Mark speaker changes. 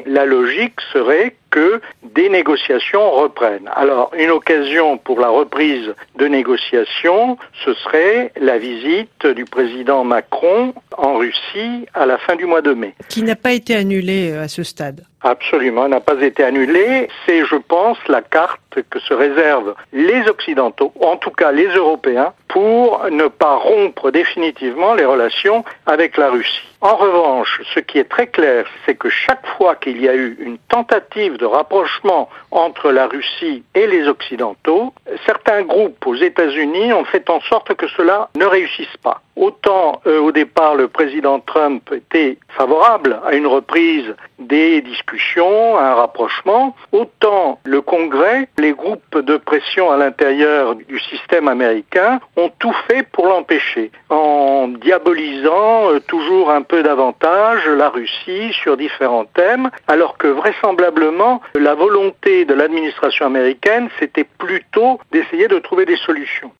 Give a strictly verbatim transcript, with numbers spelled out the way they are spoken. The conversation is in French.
Speaker 1: la logique serait que des négociations reprennent. Alors, une occasion pour la reprise de négociations, ce serait la visite du président Macron en Russie à la fin du mois de mai.
Speaker 2: Qui n'a pas été annulée à ce stade.
Speaker 1: Absolument, n'a pas été annulée. C'est, je pense, la carte que se réservent les Occidentaux, en tout cas les Européens, pour ne pas rompre définitivement les relations avec la Russie. En revanche, ce qui est très clair, c'est que chaque fois qu'il y a eu une tentative de rapprochement entre la Russie et les Occidentaux, certains groupes aux États-Unis ont fait en sorte que cela ne réussisse pas. Autant euh, au départ le président Trump était favorable à une reprise des discussions, à un rapprochement, autant le Congrès, les groupes de pression à l'intérieur du système américain ont tout fait pour l'empêcher, en diabolisant euh, toujours un peu davantage la Russie sur différents thèmes, alors que vraisemblablement la volonté de l'administration américaine c'était plutôt d'essayer de trouver des solutions.